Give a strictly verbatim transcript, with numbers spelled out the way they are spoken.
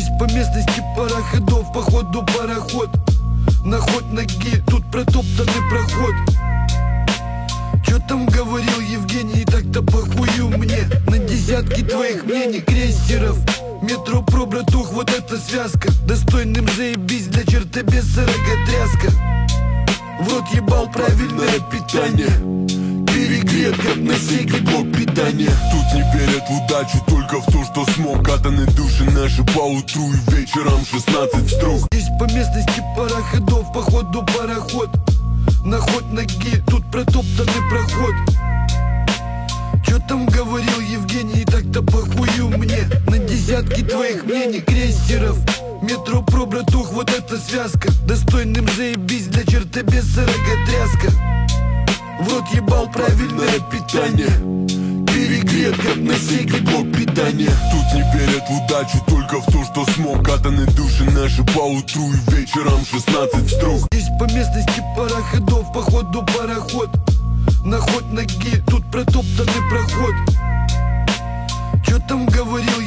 Здесь по местности пара ходов, походу пароход. На ход ноги, тут протоптанный проход. Чё там говорил Евгений, так-то похую мне на десятки твоих мнений, крейсеров. Метро про, братух, вот эта связка. Достойным заебись, для чертобеса роготряска. В рот ебал правильное питание. Перегрет, как на сеге блок питания. Тут не верят в удачу, только в то, что смог. Катаны души наши по утру и вечером шестнадцать строк. Здесь по местности пара ходов, походу пароход. На ход ноги, тут протоптанный проход. Чё там говорил Евгений, так-то похую мне на десятки твоих мнений, крейсеров. Метро про, братух, вот эта связка. Достойным заебись, для чертобеса роготряска. В рот ебал правильное питание. Перегрет, как на сеге блок питания. Тут не верят в удачу, только в то, что смог. Катаны души наши по утру и вечером шестнадцать строк. Здесь по местности пара ходов, походу пароход. На ход ноги, тут протоптанный проход.